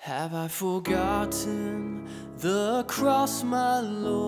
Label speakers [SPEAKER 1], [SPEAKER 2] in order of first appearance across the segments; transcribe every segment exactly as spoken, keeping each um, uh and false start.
[SPEAKER 1] Have I forgotten the cross, my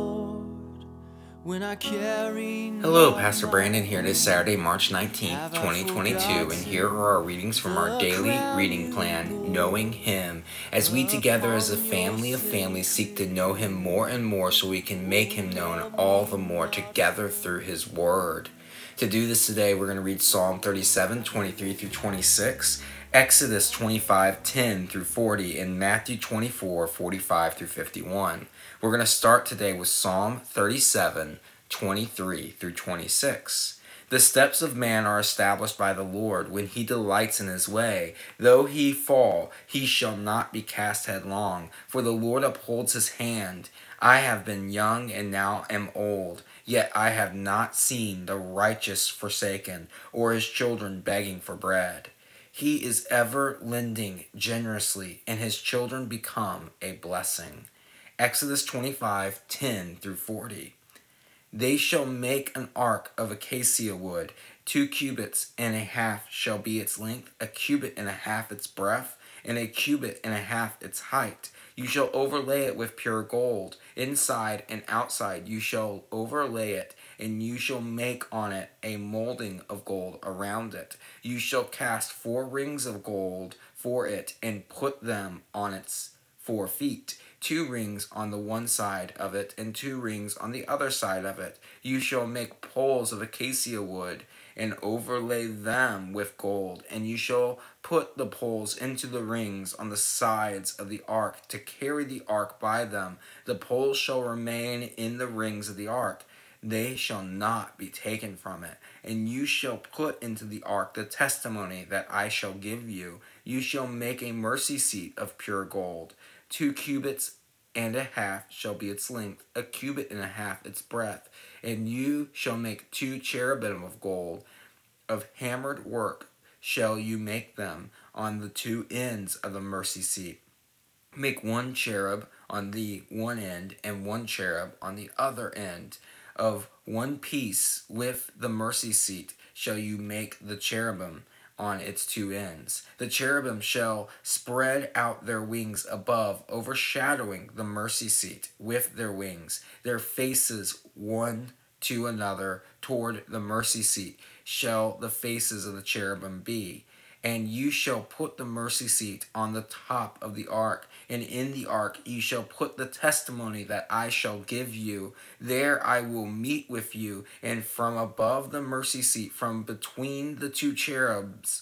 [SPEAKER 1] Lord, when I carry
[SPEAKER 2] Hello,
[SPEAKER 1] not
[SPEAKER 2] Pastor
[SPEAKER 1] my
[SPEAKER 2] Brandon here. It is Saturday, March nineteenth,
[SPEAKER 1] Have I
[SPEAKER 2] twenty twenty-two, and here are our readings from our
[SPEAKER 1] the
[SPEAKER 2] daily
[SPEAKER 1] crown
[SPEAKER 2] reading
[SPEAKER 1] you
[SPEAKER 2] plan, Knowing
[SPEAKER 1] bore
[SPEAKER 2] Him, as we together as a
[SPEAKER 1] upon your
[SPEAKER 2] family of families seek to know Him
[SPEAKER 1] Savior?
[SPEAKER 2] more and more so we can make Him known all the more together through His Word. To do this today, we're going to read Psalm thirty-seven, twenty-three through twenty-six, Exodus twenty-five, ten through forty, and Matthew twenty-four, forty-five through fifty-one. We're going to start today with Psalm thirty-seven, twenty-three through twenty-six. The steps of man are established by the Lord when he delights in his way. Though he fall, he shall not be cast headlong, for the Lord upholds his hand. I have been young and now am old, yet I have not seen the righteous forsaken, or his children begging for bread. He is ever lending generously, and his children become a blessing. Exodus twenty-five, ten through forty. They shall make an ark of acacia wood. Two cubits and a half shall be its length, a cubit and a half its breadth, and a cubit and a half its height. You shall overlay it with pure gold. Inside and outside you shall overlay it, and you shall make on it a molding of gold around it. You shall cast four rings of gold for it, and put them on its four feet, two rings on the one side of it, and two rings on the other side of it. You shall make poles of acacia wood, and overlay them with gold, and you shall put the poles into the rings on the sides of the ark to carry the ark by them. The poles shall remain in the rings of the ark. They shall not be taken from it. And you shall put into the ark the testimony that I shall give you. You shall make a mercy seat of pure gold. Two cubits and a half shall be its length, a cubit and a half its breadth. And you shall make two cherubim of gold. Of hammered work shall you make them on the two ends of the mercy seat. Make one cherub on the one end and one cherub on the other end. Of one piece with the mercy seat shall you make the cherubim on its two ends. The cherubim shall spread out their wings above, overshadowing the mercy seat with their wings. Their faces one to another toward the mercy seat shall the faces of the cherubim be. And you shall put the mercy seat on the top of the ark, and in the ark you shall put the testimony that I shall give you. There I will meet with you, and from above the mercy seat, from between the two cherubs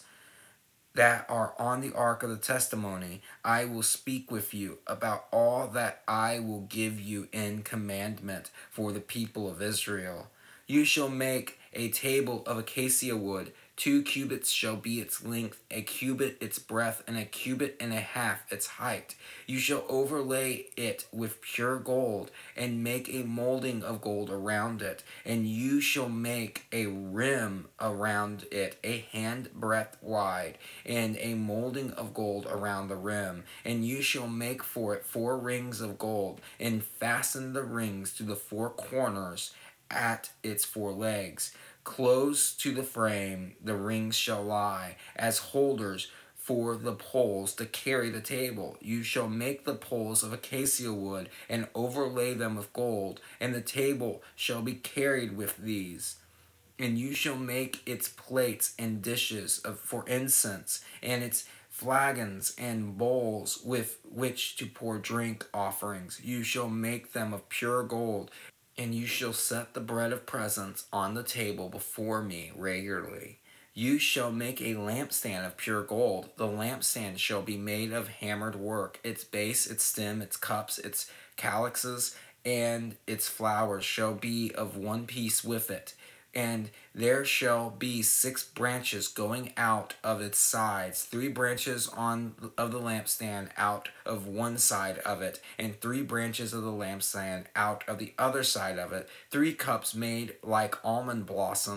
[SPEAKER 2] that are on the ark of the testimony, I will speak with you about all that I will give you in commandment for the people of Israel. You shall make a table of acacia wood. Two cubits shall be its length, a cubit its breadth, and a cubit and a half its height. You shall overlay it with pure gold, and make a molding of gold around it. And you shall make a rim around it, a hand breadth wide, and a molding of gold around the rim. And you shall make for it four rings of gold, and fasten the rings to the four corners at its four legs. Close to the frame the rings shall lie, as holders for the poles to carry the table. You shall make the poles of acacia wood, and overlay them with gold, and the table shall be carried with these. And you shall make its plates and dishes of, for incense, and its flagons and bowls with which to pour drink offerings. You shall make them of pure gold, and you shall set the bread of presence on the table before me regularly. You shall make a lampstand of pure gold. The lampstand shall be made of hammered work. Its base, its stem, its cups, its calyxes, and its flowers shall be of one piece with it. And there shall be six branches going out of its sides, three branches on of the lampstand out of one side of it, and three branches of the lampstand out of the other side of it. Three cups made like almond blossoms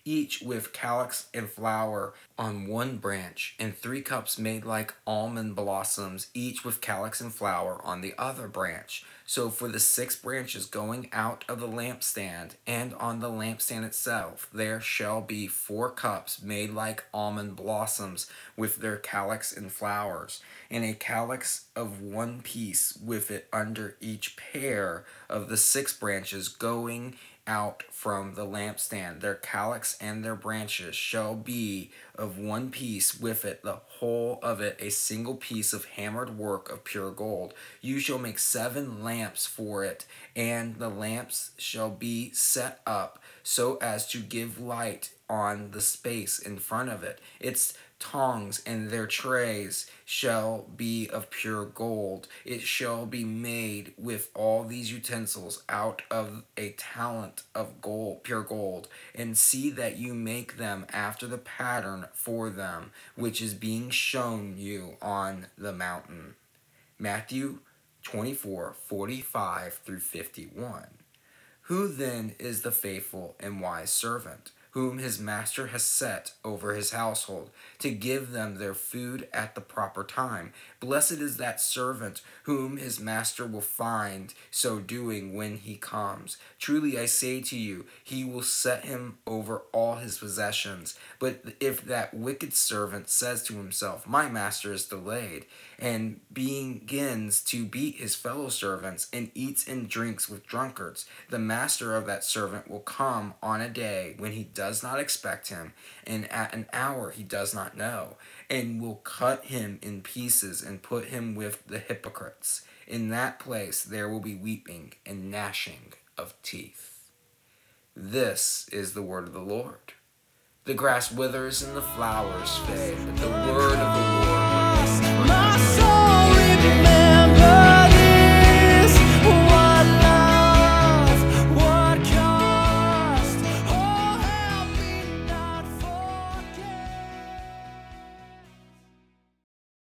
[SPEAKER 2] each with calyx and flower on one branch, and three cups made like almond blossoms, each with calyx and flower on the other branch. So for the six branches going out of the lampstand, and on the lampstand itself, there shall be four cups made like almond blossoms with their calyx and flowers, and a calyx of one piece with it under each pair of the six branches going out from the lampstand. Their calyx and their branches shall be of one piece with it, the whole of it a single piece of hammered work of pure gold. You shall make seven lamps for it, and the lamps shall be set up so as to give light on the space in front of it. Its tongs and their trays shall be of pure gold. It shall be made with all these utensils out of a talent of gold, pure gold. And see that you make them after the pattern for them, which is being shown you on the mountain. Matthew twenty-four, forty-five through fifty-one. Who then is the faithful and wise servant, whom his master has set over his household, to give them their food at the proper time? Blessed is that servant whom his master will find so doing when he comes. Truly I say to you, he will set him over all his possessions. But if that wicked servant says to himself, my master is delayed, and begins to beat his fellow servants, and eats and drinks with drunkards, the master of that servant will come on a day when he does not expect him, and at an hour he does not know, and will cut him in pieces and put him with the hypocrites. In that place there will be weeping and gnashing of teeth. This is the word of the Lord. The grass withers and the flowers fade, but the word of the Lord